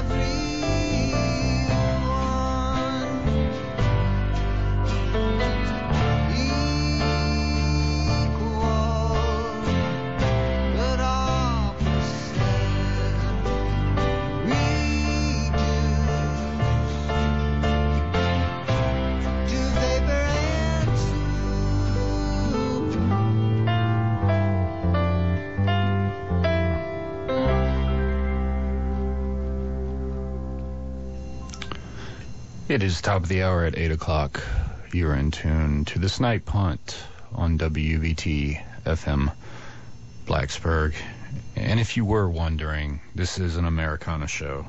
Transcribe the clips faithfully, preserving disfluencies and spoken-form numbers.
It is top of the hour at eight o'clock. You're in tune to the Snipe Hunt on W V T F M Blacksburg. And if you were wondering, this is an Americana show.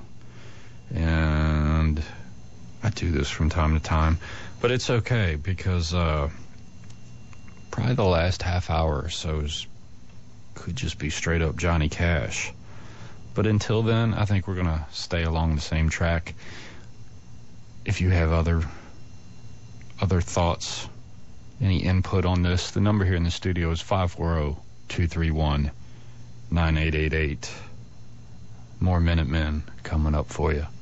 And I do this from time to time. But it's okay because uh, probably the last half hour or so is, could just be straight up Johnny Cash. But until then, I think we're going to stay along the same track. If you have other other thoughts, any input on this, the number here in the studio is five four zero, two three one, nine eight eight eight. More Minutemen coming up for you.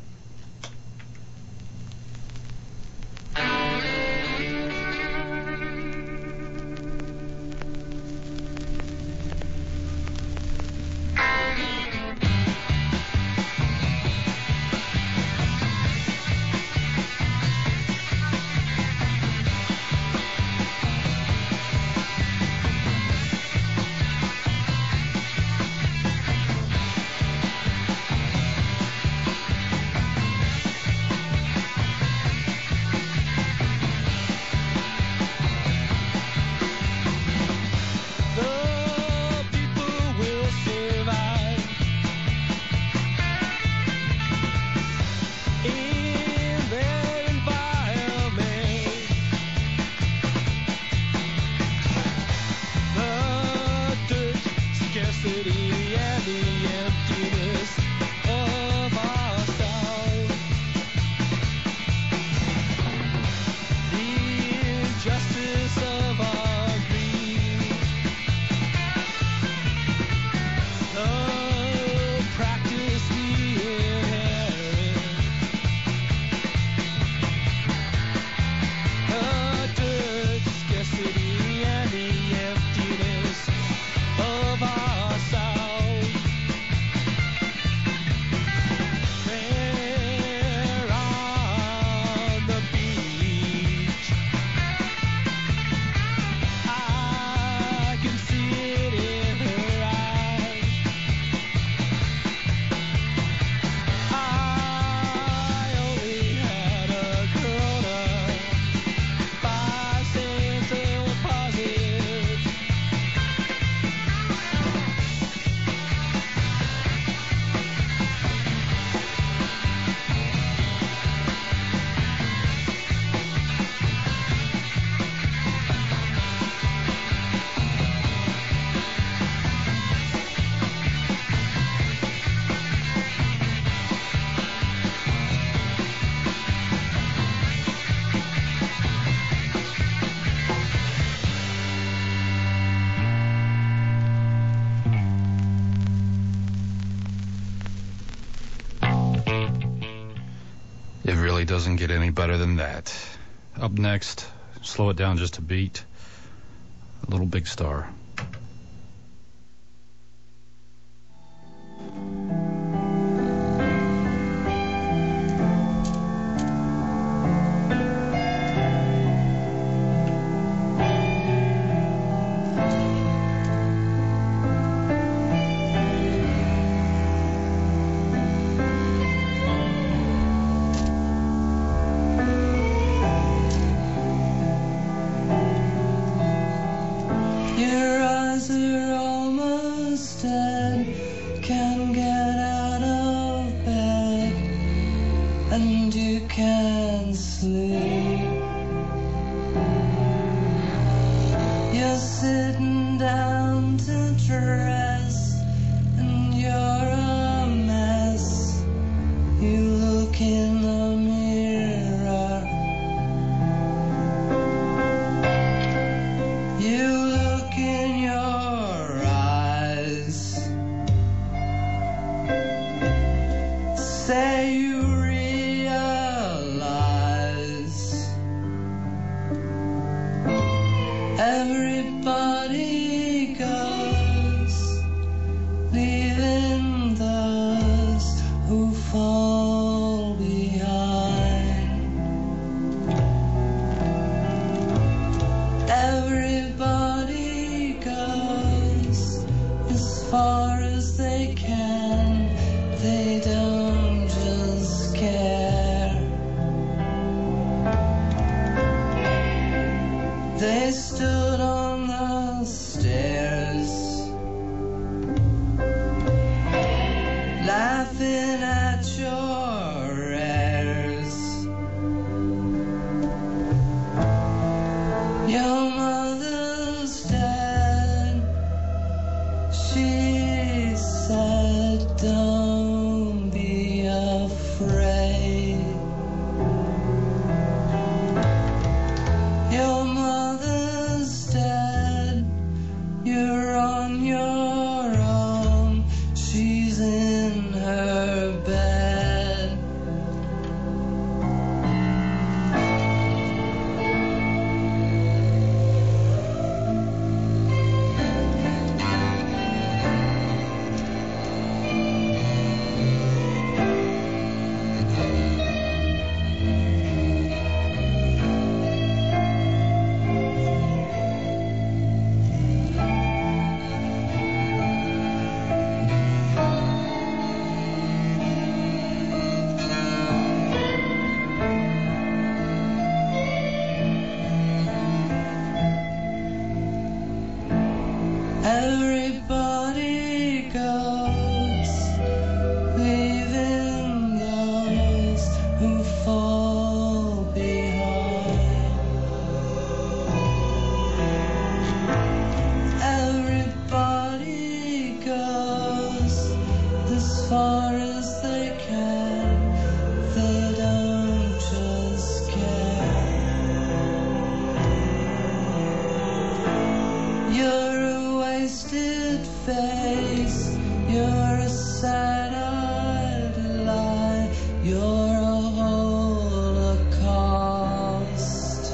Doesn't get any better than that. Up next, slow it down just a beat, a little Big Star. Say gazing at your heirs. Your mother's dead. She said, don't be afraid. Your mother's dead. You're on your own. She's in her bed. Everybody goes, leaving those who fall behind. Everybody goes as far as they can. They don't just care. You're a wasted face. You're a sad-eyed lie. You're a holocaust.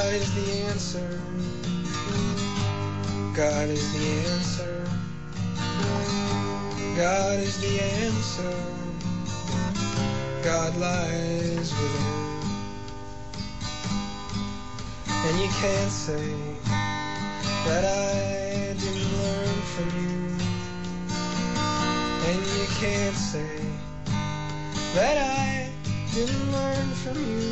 God is the answer. God is the answer. God is the answer. God lies within. And you can't say that I didn't learn from you. And you can't say that I didn't learn from you.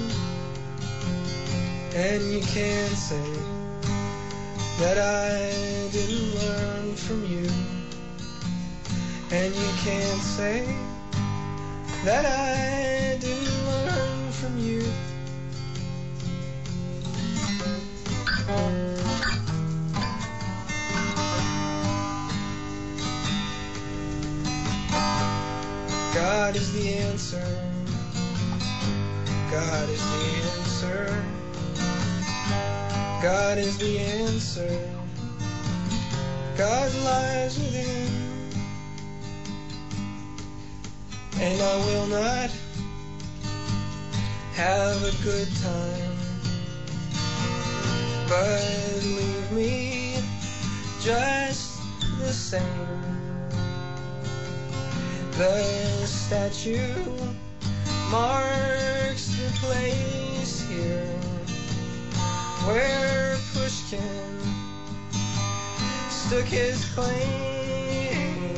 And you can't say that I didn't learn from you. And you can't say that I didn't learn from you. God is the answer. God is the answer. God is the answer. God lies within. And I will not have a good time, but leave me just the same. The statue marks the place here where Pushkin stuck his claim.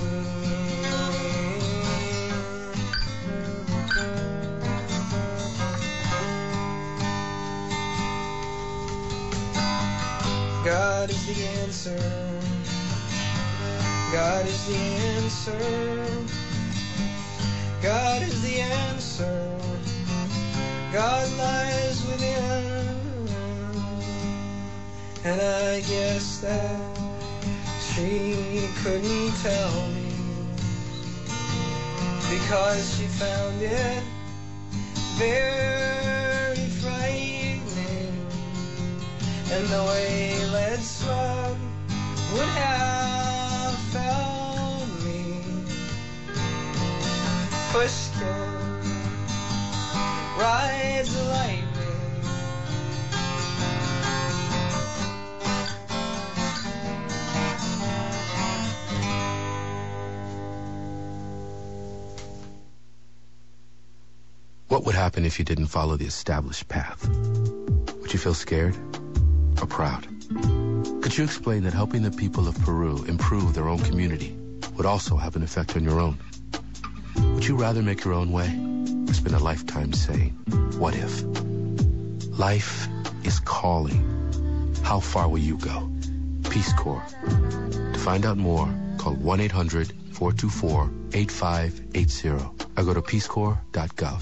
God is the answer. God is the answer. God is the answer. God lies within. And I guess that she couldn't tell me because she found it very frightening. And the way Led Slug would have found me. Pushkin rides the lightning. What would happen if you didn't follow the established path? Would you feel scared or proud? Could you explain that helping the people of Peru improve their own community would also have an effect on your own? Would you rather make your own way or spend a lifetime saying, what if? Life is calling. How far will you go? Peace Corps. To find out more, call one eight hundred, four two four, eight five eight zero or go to peace corps dot gov.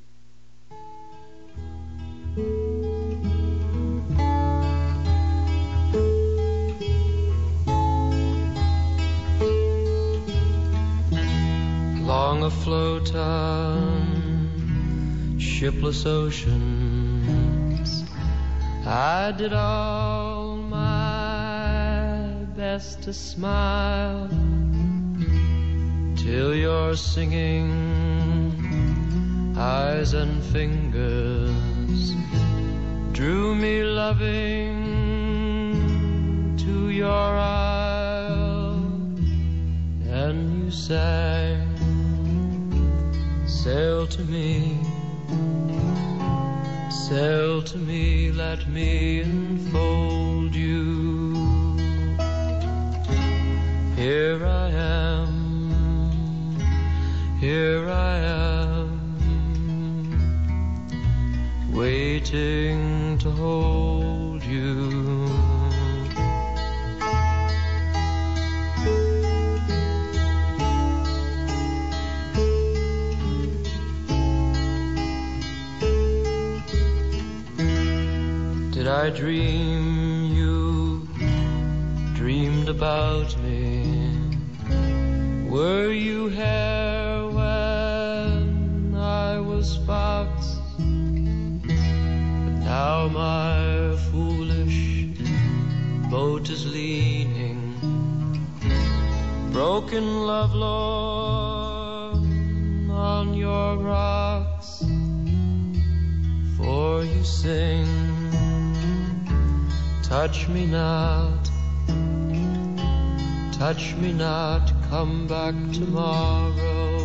Long afloat on shipless oceans, I did all my best to smile till your singing eyes and fingers drew me loving to your isle, and you sang, sail to me, sail to me, let me enfold you. Here I am, here I am, waiting to hold you. Did I dream you dreamed about me? Were you here when I was fox? But now my foolish boat is leaning, broken lovelorn on your rocks, for you sing Touch me not, touch me not, come back tomorrow.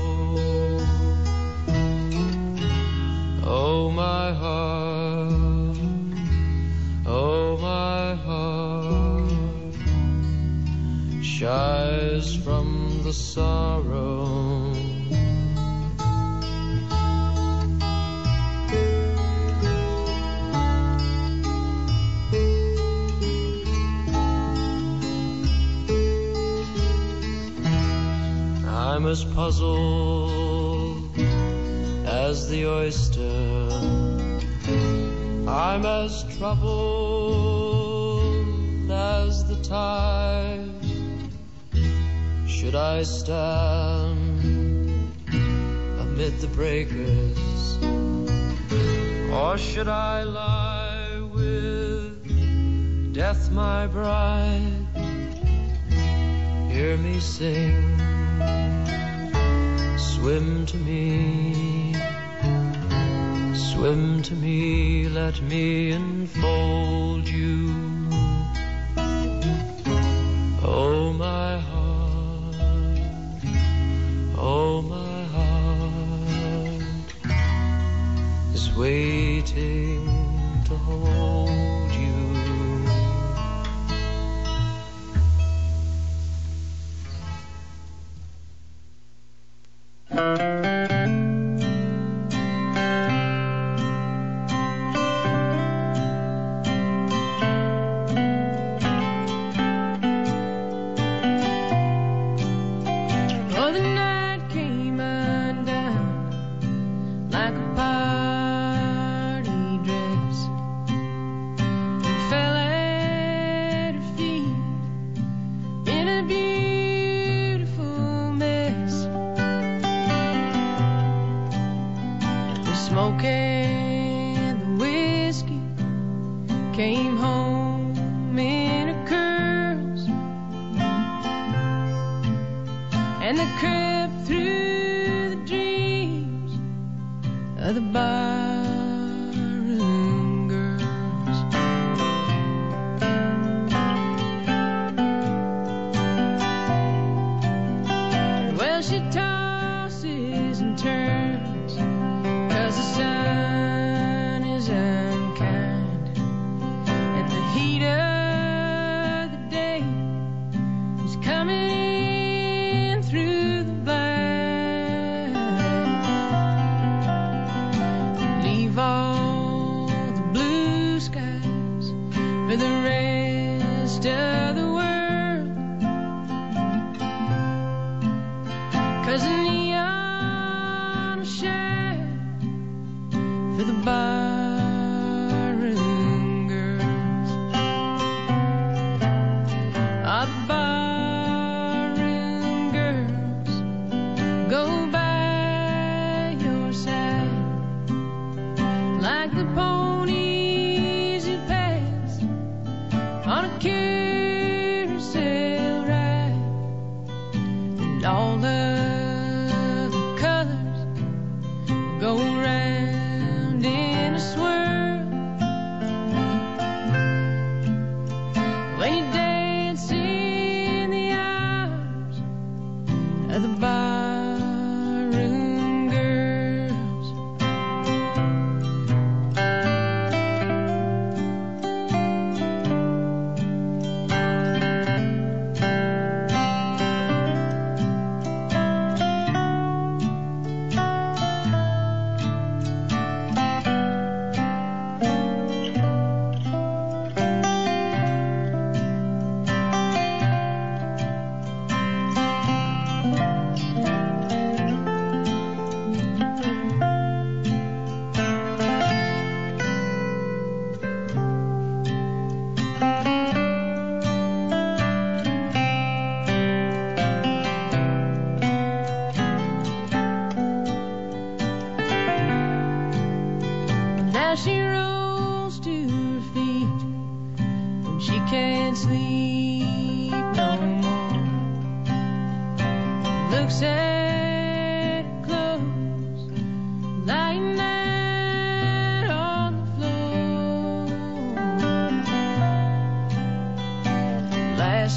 Oh my heart, oh my heart, shies from the sorrow. I'm as puzzled as the oyster, I'm as troubled as the tide. Should I stand amid the breakers, or should I lie with death my bride? Hear me sing, swim to me, swim to me, let me enfold you. Oh my heart, oh my heart is waiting to hold you.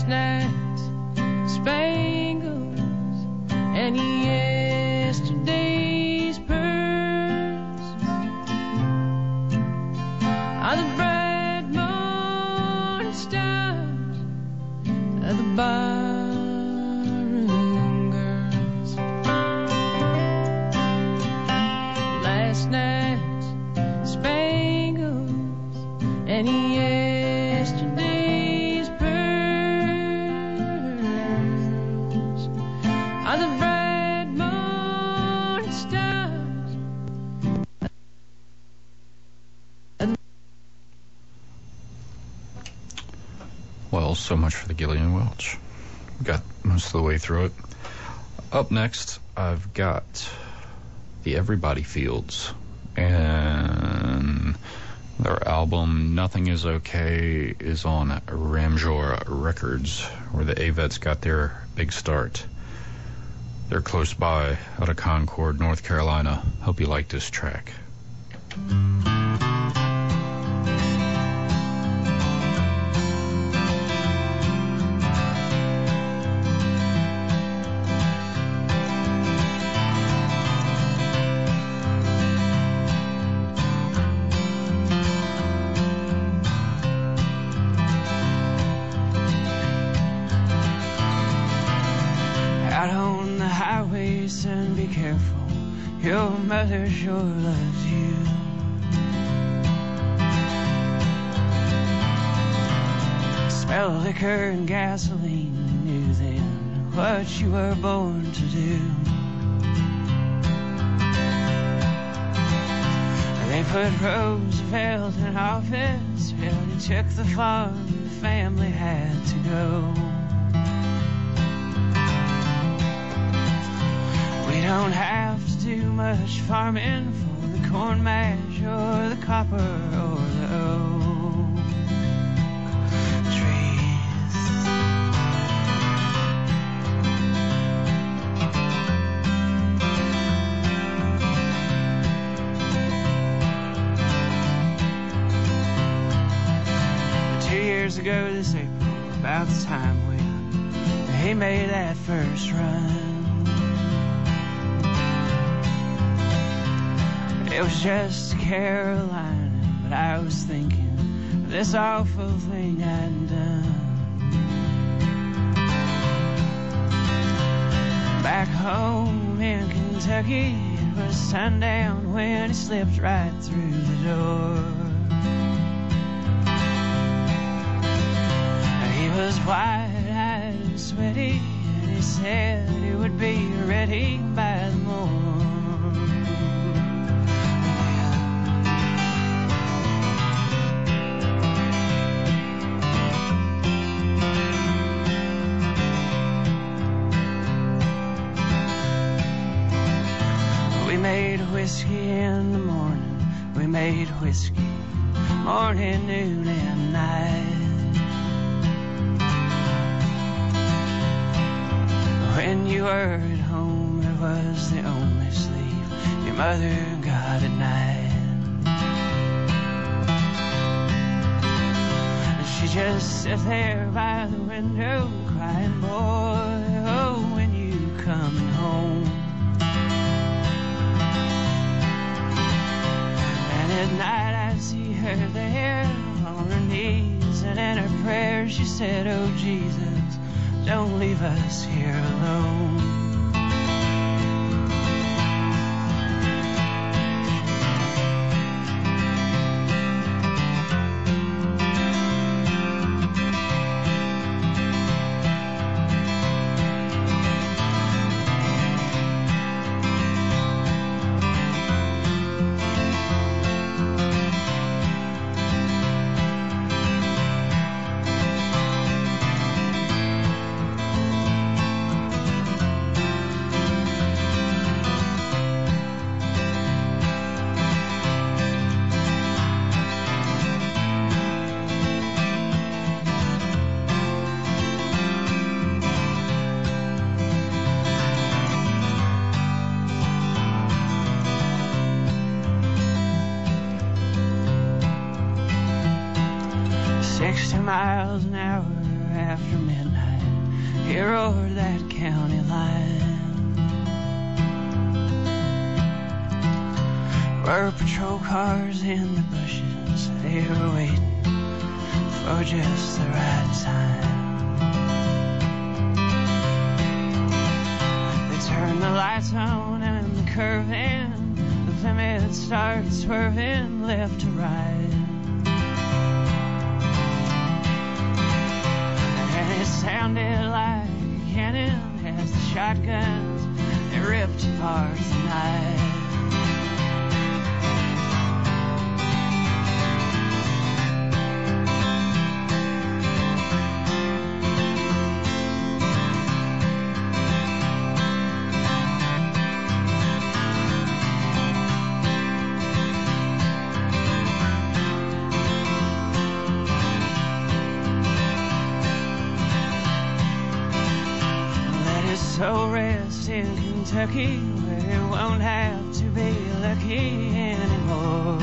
last night's spangles and yesterday's pearls are the bright morning stars of the barroom girls. Last night's spangles and yesterday's pearls are the bright morning stars. Well, so much for the Gillian Welch. We got most of the way through it. Up next, I've got the Everybody Fields and their album Nothing Is Okay is on Ramjor Records, where the Avets got their big start. They're close by, out of Concord, North Carolina. Hope you like this track. Out on the highway, son, be careful. Your mother sure loves you. Smell liquor and gasoline, you knew then what you were born to do. They put Roosevelt in office, well, he took the farm, the family had to go. We don't have to do much farming for the corn mash or the copper or the oak trees. Two years ago this April, about the time when he made that first run, it was just Carolina, but I was thinking of this awful thing I'd done. Back home in Kentucky, it was sundown when he slipped right through the door. He was wide-eyed and sweaty, and he said he would be ready by the morning. We made whiskey in the morning, we made whiskey morning, noon, and night. When you were at home, it was the only sleep your mother got at night. And she just sat there by the window crying, boy, oh, when you coming home. At night I'd see her there on her knees, and in her prayers she said, oh Jesus, don't leave us here alone. sixty miles an hour after midnight, he roared that county line. Were patrol cars in the bushes, they were waiting for just the right time. They turned the lights on and the curve in, the Plymouth started swerving left to right. And it sounded like a cannon as the shotguns, they ripped apart the night. So rest in Kentucky, where it won't have to be lucky anymore.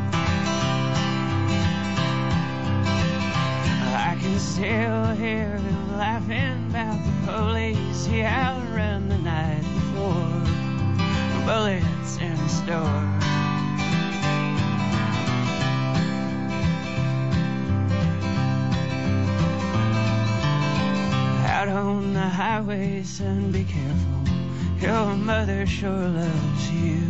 I can still hear him laughing about the police he outrun the night before. Bullets in his door. Out on the highway, son, be careful. Your mother sure loves you.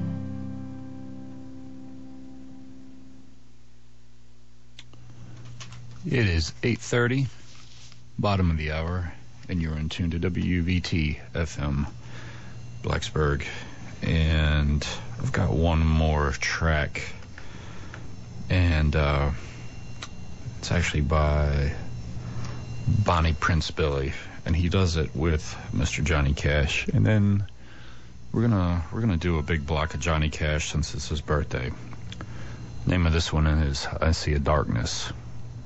It is eight thirty, bottom of the hour, and you're in tune to W V T F M Blacksburg. And I've got one more track, and uh, it's actually by Bonnie Prince Billy, and he does it with Mister Johnny Cash. And then we're gonna we're gonna do a big block of Johnny Cash since it's his birthday. Name of this one is I See a Darkness.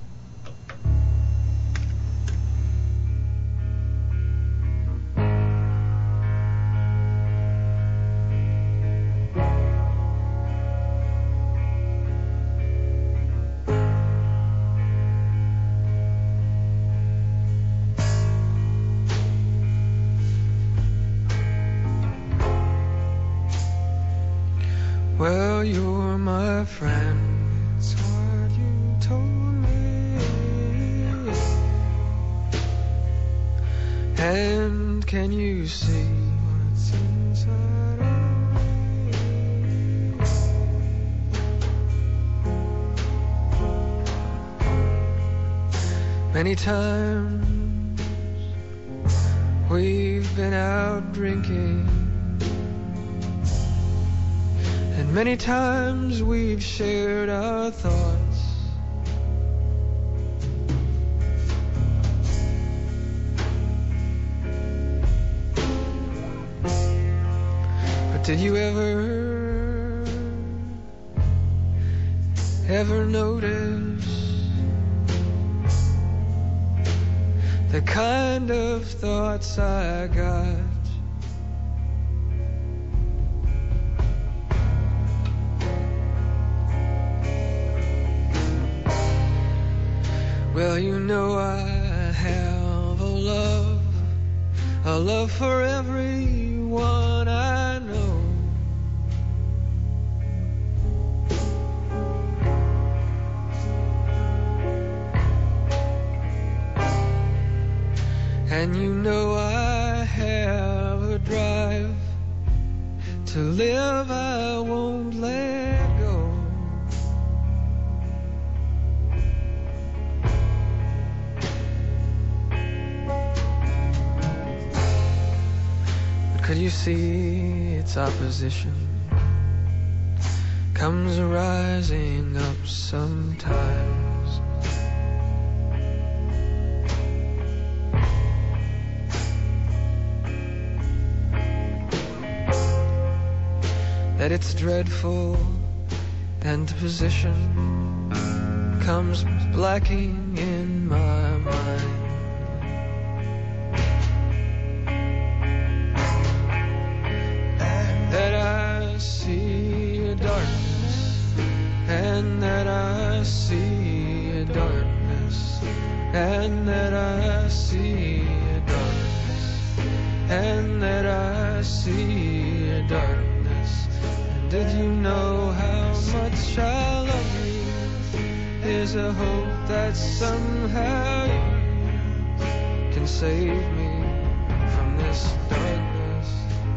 Well, you're my friend, it's what you told me. And can you see what's inside of me? Many times we've been out drinking, and many times we've shared our thoughts. But did you ever, ever notice the kind of thoughts I got? Well, you know I have a love, a love for everyone I know. And you know I have a drive to live, I won't let go. Could you see its opposition comes rising up sometimes? That its dreadful antiposition comes blacking in my mind. And that I see a darkness, and that I see a darkness, and that I see a darkness. And did you know how much I love you? There's a hope that somehow you can save me from this darkness.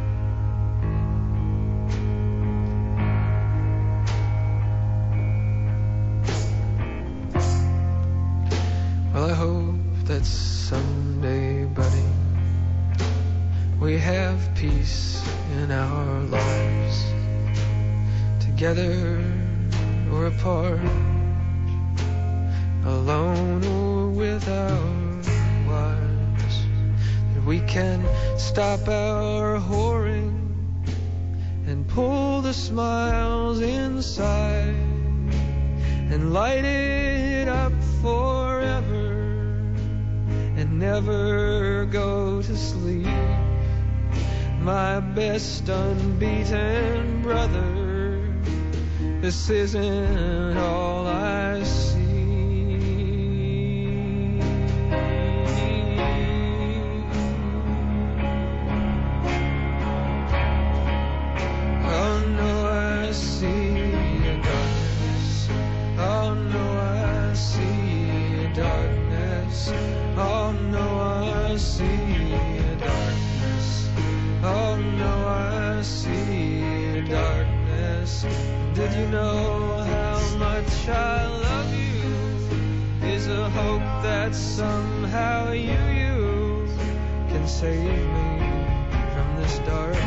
Well, I hope that someday, buddy, we have peace in our lives, together or apart, alone or with our wives, that we can stop our whoring and pull the smiles inside and light it up forever and never go to sleep. My best unbeaten brother, this isn't all I see. Oh no, I see a darkness. Oh no, I see a darkness. Oh no, I see a darkness. Oh no, I see a darkness. Did you know how much I love you? Is a hope that somehow you, you can save me from this darkness.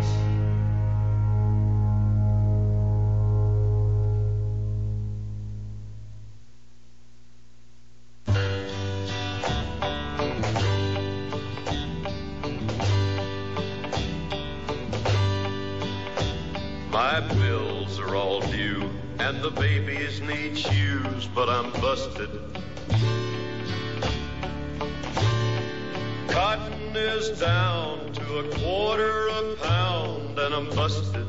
My bills are all due, and the babies need shoes, but I'm busted. Cotton is down to a quarter a pound, and I'm busted.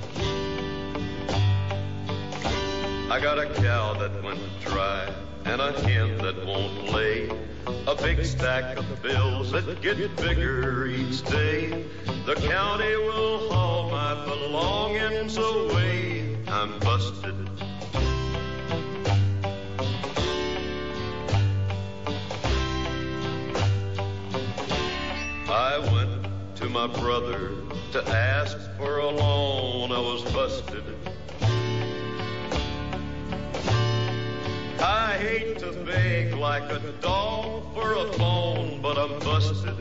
I got a cow that went dry, and a hen that won't lay, a big stack of bills that get bigger each day. The county will haul my belongings away. I'm busted. I went to my brother to ask for a loan. I was busted. I hate to beg like a dog for a bone, but I'm busted.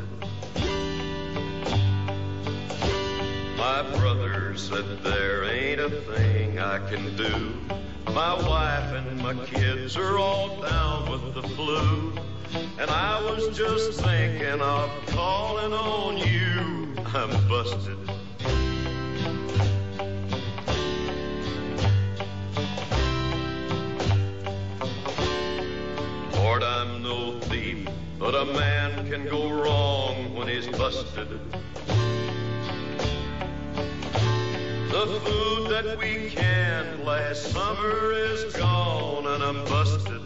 My brother said there ain't a thing I can do. My wife and my kids are all down with the flu, and I was just thinking of calling on you. I'm busted. Lord, I'm no thief, but a man can go wrong when he's busted. The food that we canned last summer is gone, and I'm busted.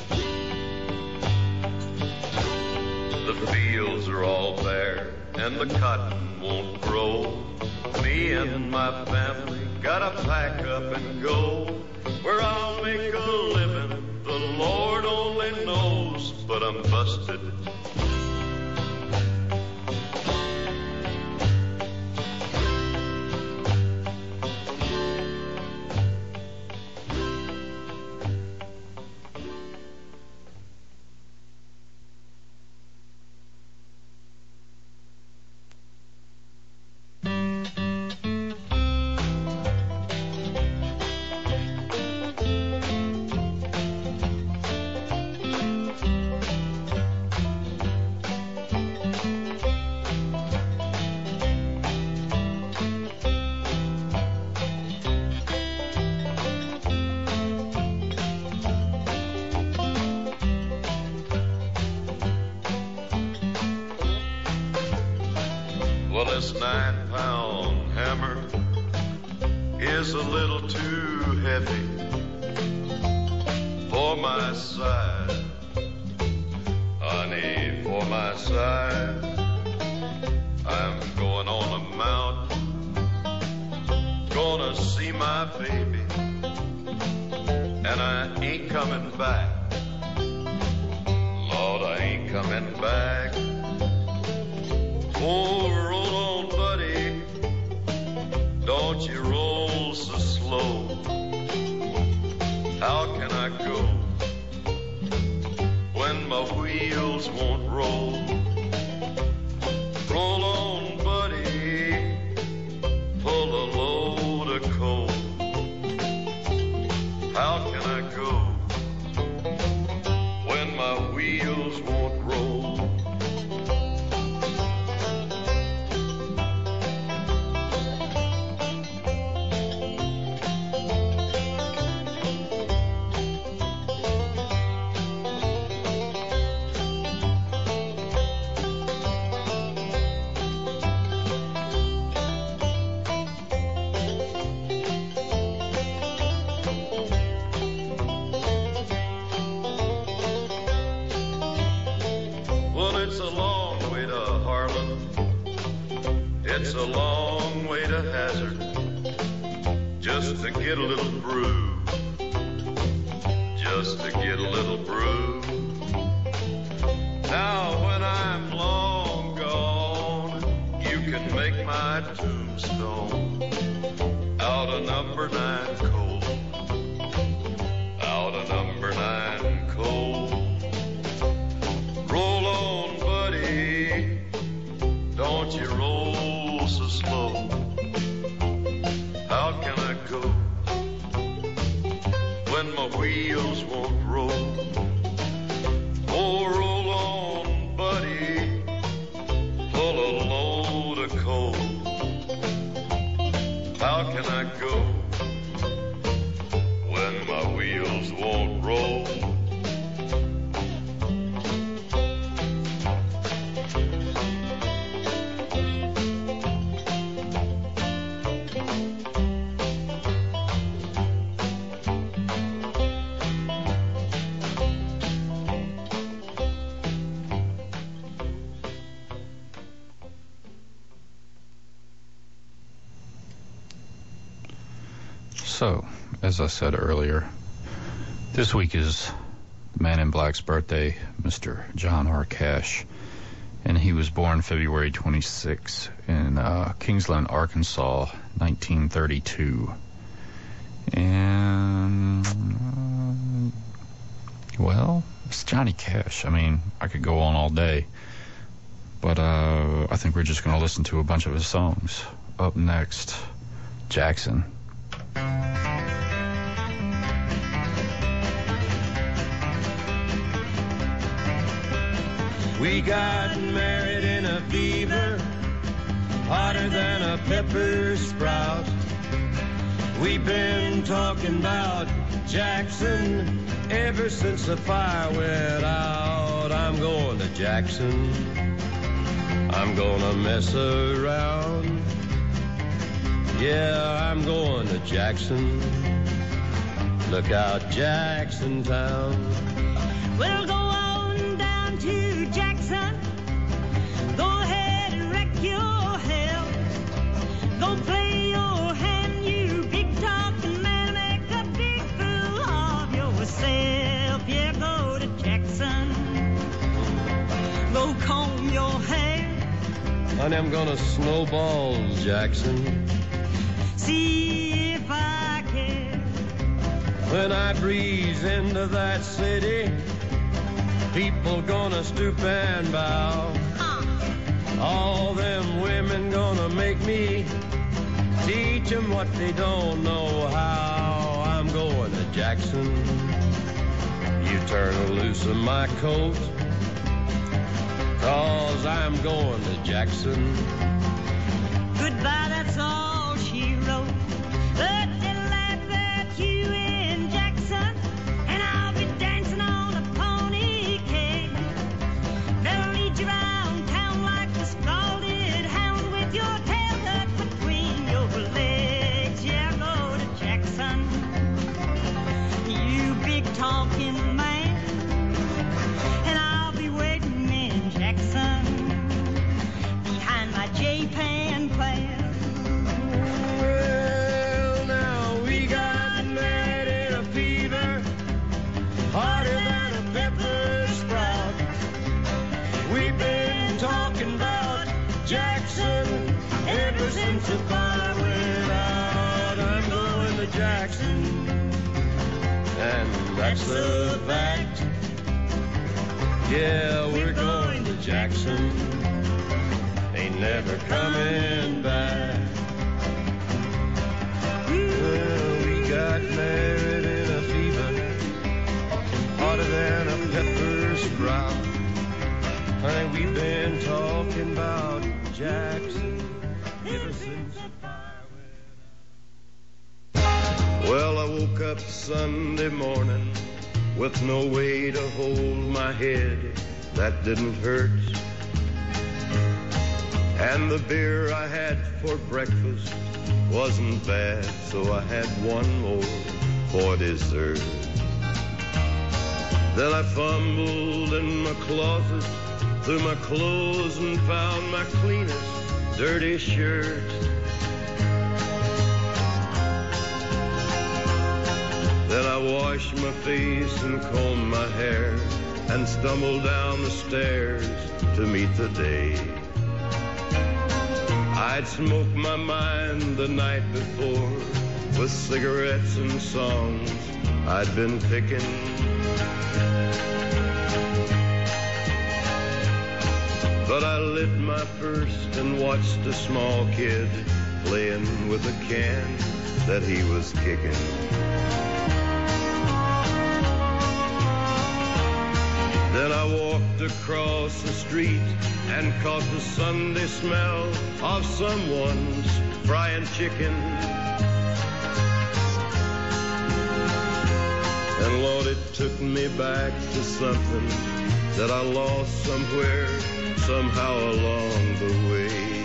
The fields are all bare, and the cotton won't grow. Me and my family gotta pack up and go. Where I'll make a living, the Lord only knows, but I'm busted. This nine-pound hammer is a little too heavy for my side. Honey, for for my side. I'm going on a mountain, gonna see my baby, and I ain't coming back. Lord, I ain't coming back. Oh, roll on, buddy, don't you roll so slow. How can I go when my wheels won't roll? Roll on, buddy, pull a load of coal. How can I go when my wheels won't roll? It's a long way to Hazard, just to get a little brew, just to get a little brew. Now when I'm long gone, you can make my tombstone out of number nine coal, out of number nine coal. Roll on, buddy, don't you roll so slow. How can I go when my wheels won't roll? Oh, roll on, buddy, pull a load of coal. How can I go when my wheels won't roll? So, as I said earlier, this week is the Man in Black's birthday, Mister John R. Cash, and he was born February twenty-sixth in uh, Kingsland, Arkansas, nineteen thirty-two. And, uh, well, it's Johnny Cash. I mean, I could go on all day, but uh, I think we're just going to listen to a bunch of his songs. Up next, Jackson. We got married in a fever, hotter than a pepper sprout. We've been talking about Jackson ever since the fire went out. I'm going to Jackson, I'm gonna mess around. Yeah, I'm going to Jackson. Look out, Jackson Town. We'll go on down to Jackson. Go ahead and wreck your hell. Go play your hand, you big talking man. Make a big fool of yourself. Yeah, go to Jackson. Go comb your hair. Honey, I'm gonna snowball Jackson. See if I can. When I breeze into that city, people gonna stoop and bow. Uh. All them women gonna make me teach them what they don't know how. I'm going to Jackson. You turn loose of my coat, 'cause I'm going to Jackson. Goodbye, that's all she wrote. But they'll laugh at you in Jackson, and I'll be dancing on a pony cane. They'll lead you around town like a scalded hound with your tail tucked between your legs. Yeah, go to Jackson, you big talking man, and I'll be waiting in Jackson. since the fire went out, I'm going to Jackson, and that's the fact. Yeah, we're going to Jackson, ain't never coming back. Well, we got married in a fever, hotter than a pepper sprout. Honey, we've been talking about Jackson ever since the fire went out. Well, I woke up Sunday morning with no way to hold my head that didn't hurt. And the beer I had for breakfast wasn't bad, so I had one more for dessert. Then I fumbled in my closet through my clothes and found my cleanest dirty shirt. Then I washed my face and combed my hair and stumbled down the stairs to meet the day. I'd smoked my mind the night before with cigarettes and songs I'd been picking. But I lit my first and watched a small kid playing with a can that he was kicking. Then I walked across the street and caught the Sunday smell of someone's frying chicken. And Lord, it took me back to something that I lost somewhere, somehow along the way.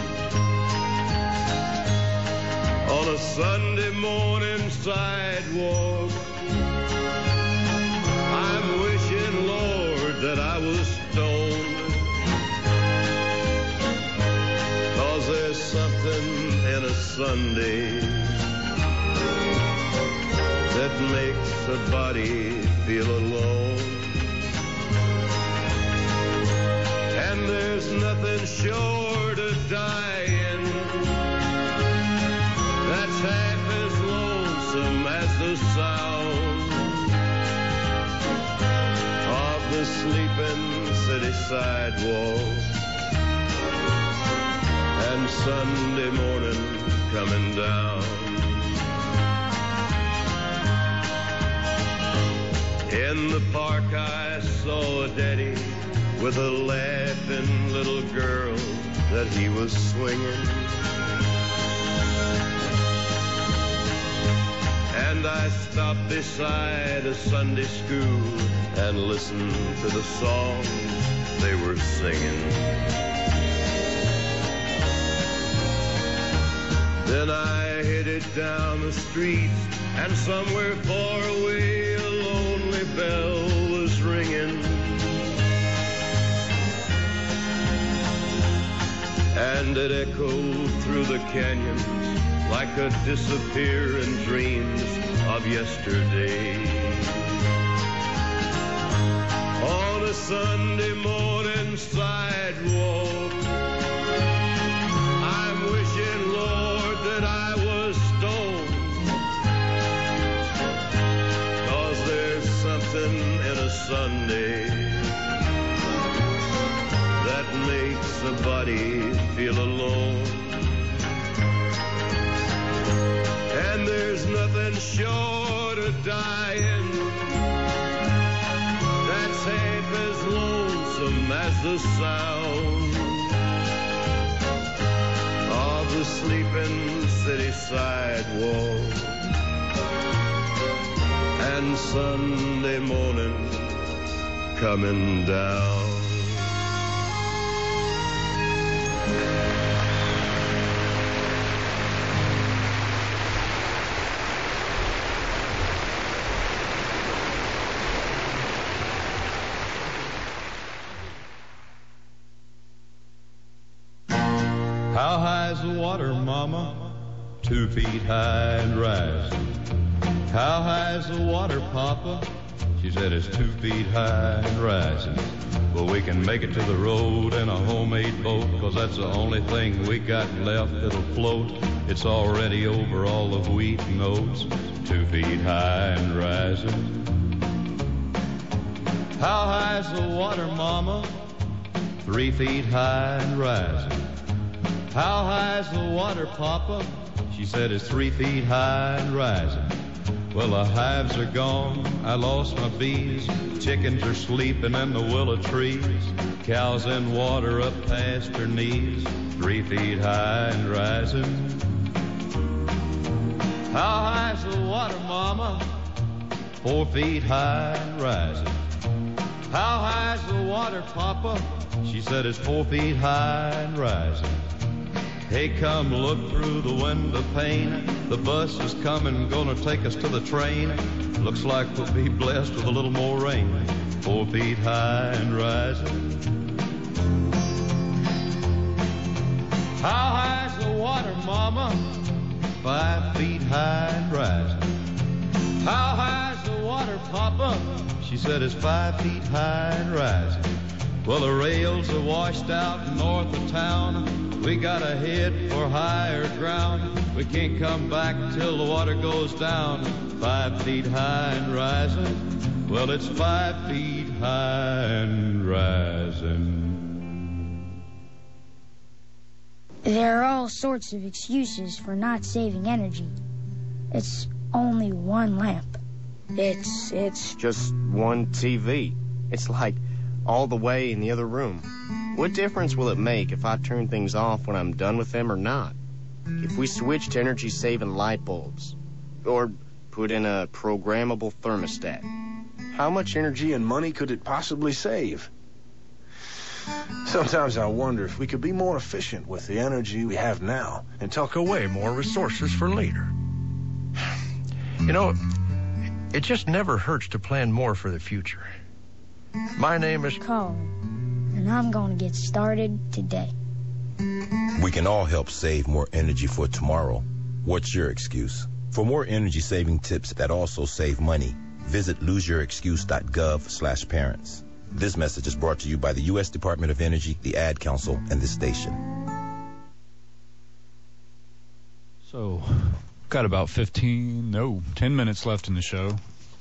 On a Sunday morning sidewalk, I'm wishing, Lord, that I was stoned. 'Cause there's something in a Sunday that makes a body feel alone. And there's nothing short of dying that's half as lonesome as the sound of the sleeping city sidewalk and Sunday morning coming down. In the park I saw a daddy with a laughing little girl that he was swinging. And I stopped beside a Sunday school and listened to the songs they were singing. Then I headed down the street, and somewhere far away a lonely bell was ringing. And it echoed through the canyons like a disappearing dreams of yesterday. On a Sunday morning sidewalk, I'm wishing, Lord, that I was stoned. 'Cause there's something in a Sunday that makes a body feel alone. And there's nothing short of dying that's half as lonesome as the sound of the sleeping city sidewalk and Sunday morning coming down. How high is the water, Mama? Two feet high and rising. How high is the water, Papa? She said it's two feet high and rising. But we can make it to the road in a homemade three-feet boat, 'cause that's the only thing we got left that'll float. It's already over all the wheat and oats, two feet high and rising. How high's the water, Mama? Three feet high and rising. How high's the water, Papa? She said it's three feet high and rising. Well, the hives are gone, I lost my bees. Chickens are sleeping in the willow trees. Cows in water up past her knees, three feet high and rising. How high's the water, Mama? Four feet high and rising. How high's the water, Papa? She said it's four feet high and rising. Hey, come look through the window pane. The bus is coming, gonna take us to the train. Looks like we'll be blessed with a little more rain. Four feet high and rising. How high's the water, Mama? Five feet high and rising. How high's the water, Papa? She said it's five feet high and rising. Well, the rails are washed out north of town. We gotta head for higher ground. We can't come back till the water goes down. Five feet high and rising. Well, it's five feet high and rising. There are all sorts of excuses for not saving energy. It's only one lamp. It's it's just one T V. It's like all the way in the other room. What difference will it make if I turn things off when I'm done with them or not? If we switch to energy-saving light bulbs, or put in a programmable thermostat, how much energy and money could it possibly save? Sometimes I wonder if we could be more efficient with the energy we have now and tuck away more resources for later. You know, it just never hurts to plan more for the future. My name is Colin, and I'm going to get started today. We can all help save more energy for tomorrow. What's your excuse? For more energy-saving tips that also save money, visit loseyourexcuse.gov slash parents. This message is brought to you by the U S Department of Energy, the Ad Council, and this station. So, got about fifteen, no, ten minutes left in the show.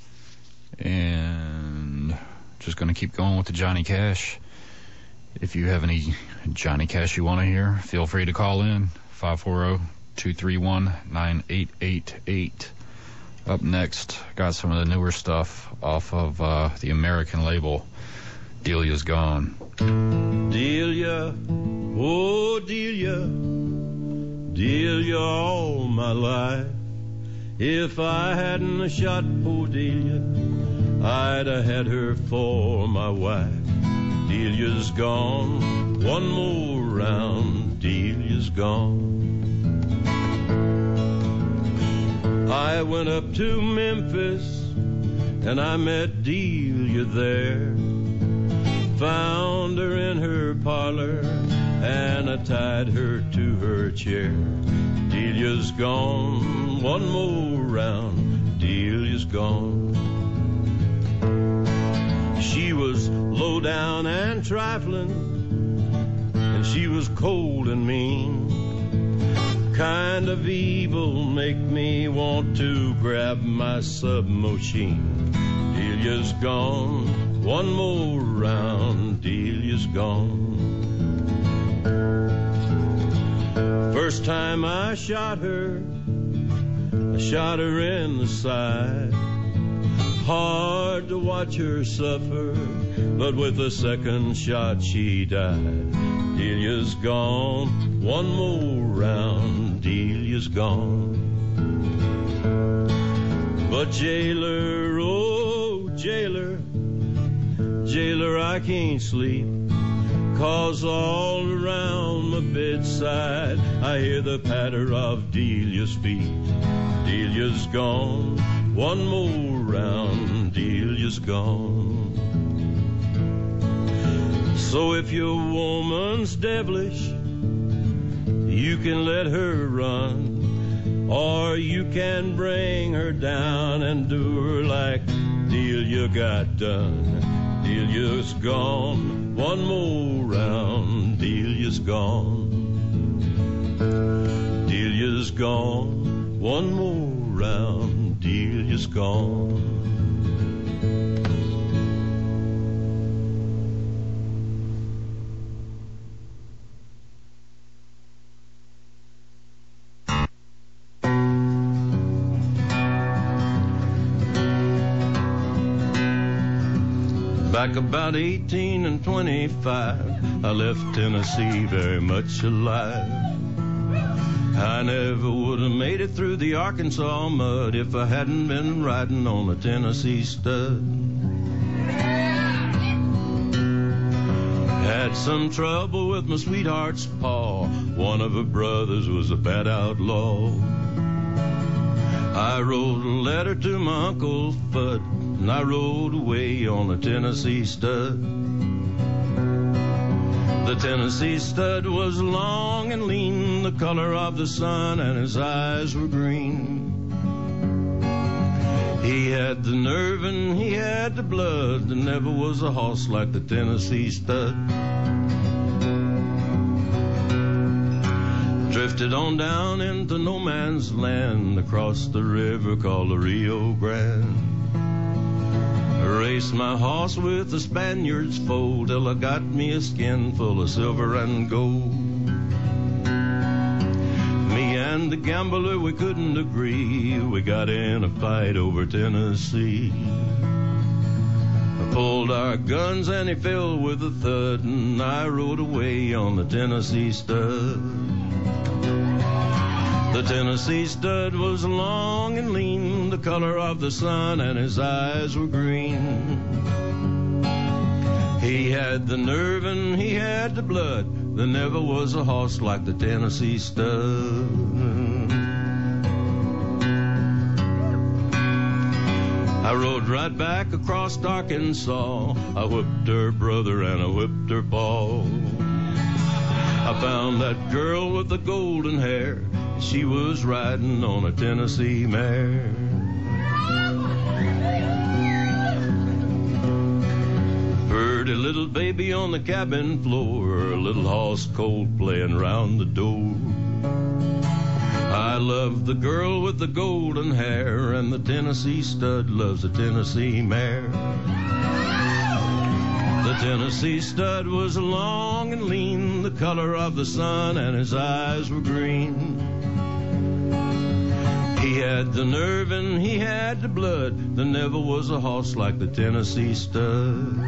And just going to keep going with the Johnny Cash. If you have any Johnny Cash you want to hear, feel free to call in, five four zero, two three one, nine eight eight eight. Up next, got some of the newer stuff off of uh, the American label, Delia's Gone. Delia, oh Delia, Delia all my life. If I hadn't a shot poor Delia, I'd have had her for my wife. Delia's gone, one more round, Delia's gone. I went up to Memphis and I met Delia there. Found her in her parlor and I tied her to her chair. Delia's gone, one more round, Delia's gone. She was low down and trifling, and she was cold and mean. Kind of evil make me want to grab my submachine. Delia's gone, one more round, Delia's gone. First time I shot her, I shot her in the side. Hard to watch her suffer, but with the second shot she died. Delia's gone, one more round, Delia's gone. But jailer, oh jailer, jailer I can't sleep, 'cause all around my bedside I hear the patter of Delia's feet. Delia's gone, one more round, Delia's gone. So if your woman's devilish, you can let her run, or you can bring her down and do her like Delia got done. Delia's gone, one more round, Delia's Delia's gone. Delia's gone. One more round. Delia's gone. Back about eighteen and twenty-five, I left Tennessee very much alive. I never would have made it through the Arkansas mud if I hadn't been riding on a Tennessee stud. Had some trouble with my sweetheart's paw. One of her brothers was a bad outlaw. I wrote a letter to my Uncle Fudd, and I rode away on a Tennessee stud. The Tennessee stud was long and lean, the color of the sun, and his eyes were green. He had the nerve and he had the blood. There never was a horse like the Tennessee stud. Drifted on down into no man's land, across the river called the Rio Grande. Raced my horse with the Spaniard's foal till I got me a skin full of silver and gold. Me and the gambler, we couldn't agree. We got in a fight over Tennessee. I pulled our guns and he fell with a thud, and I rode away on the Tennessee stud. The Tennessee stud was long and lean, the color of the sun, and his eyes were green. He had the nerve and he had the blood. There never was a horse like the Tennessee stud. I rode right back across Arkansas. I whipped her brother and I whipped her pa. I found that girl with the golden hair. She was riding on a Tennessee mare. Heard a little baby on the cabin floor, a little horse cold playing round the door. I love the girl with the golden hair, and the Tennessee stud loves the Tennessee mare. The Tennessee stud was long and lean, the color of the sun, and his eyes were green. He had the nerve and he had the blood. There never was a horse like the Tennessee stud.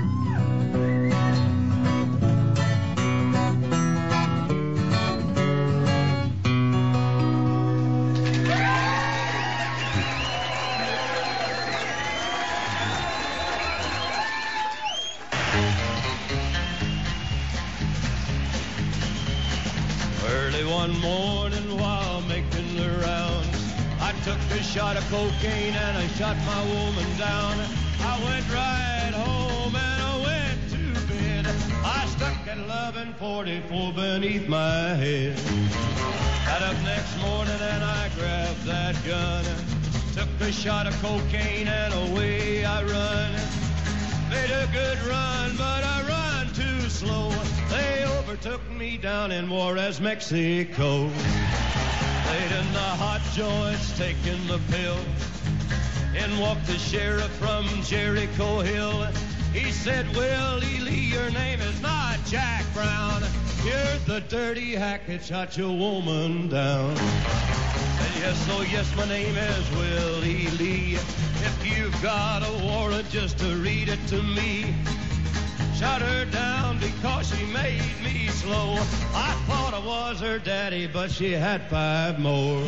Early one morning while making the rounds, I took a shot of cocaine and I shot my woman down. I went right home and I went to bed. I stuck at eleven forty-four beneath my head. Got up next morning and I grabbed that gun. Took a shot of cocaine and away I run. Made a good run, but I run too slow. They overtook me down in Juarez, Mexico. Laid in the hot joints, taking the pill. In walked the sheriff from Jericho Hill. He said, Willie Lee, your name is not Jack Brown. You're the dirty hack that shot your woman down. Said, yes, oh yes, my name is Willie Lee. If you've got a warrant, just to read it to me. Shot her down because she made me slow. I thought I was her daddy, but she had five more.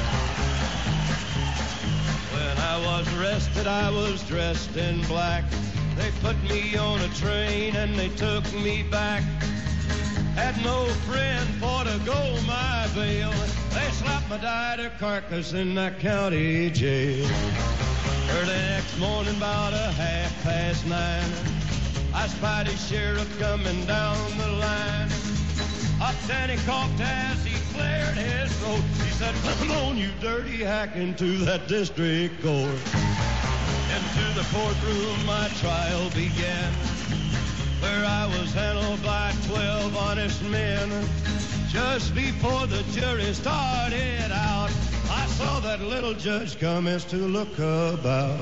When I was arrested, I was dressed in black. They put me on a train and they took me back. Had no friend for to go my bail. They slapped my died carcass in that county jail. Early next morning, about a half past nine, I spied a sheriff coming down the line. Up then he coughed as he cleared his throat. He said, come on, you dirty hack, into that district court. Into the courtroom my trial began. where I was handled by twelve honest men. Just before the jury started out, I saw that little judge commence to look about.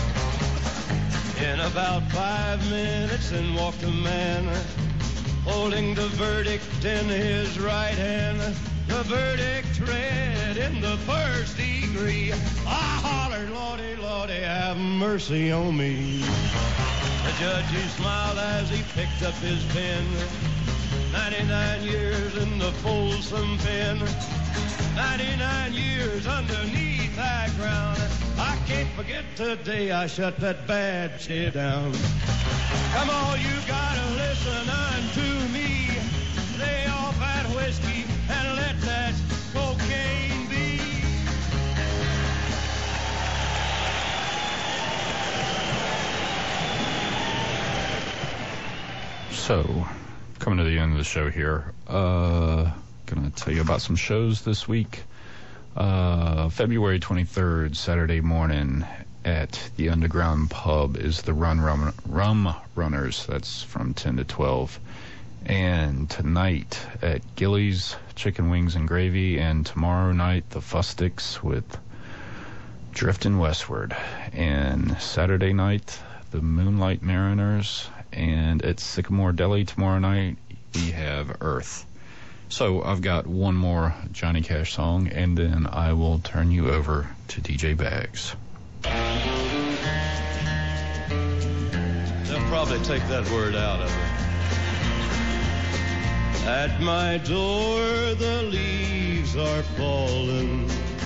In about five minutes, in walked a man, holding the verdict in his right hand. The verdict read in the first degree. I hollered, Lordy, Lordy, have mercy on me. The judge, he smiled as he picked up his pen. ninety-nine years in the Folsom pen. ninety-nine years underneath that ground. I can't forget the day I shut that bad shit down. Come on, you gotta listen unto me. Lay off that whiskey and let that cocaine be. So, coming to the end of the show here, uh, gonna tell you about some shows this week. Uh, February twenty-third, Saturday morning at the Underground Pub is the Run Rum, Rum Runners. That's from ten to twelve. And tonight at Gillies, Chicken Wings and Gravy, and tomorrow night the Fustics with Drifting Westward. And Saturday night, the Moonlight Mariners. And at Sycamore Deli tomorrow night, we have Earth. So I've got one more Johnny Cash song, and then I will turn you over to D J Bags. They'll probably take that word out of it. At my door the leaves are falling,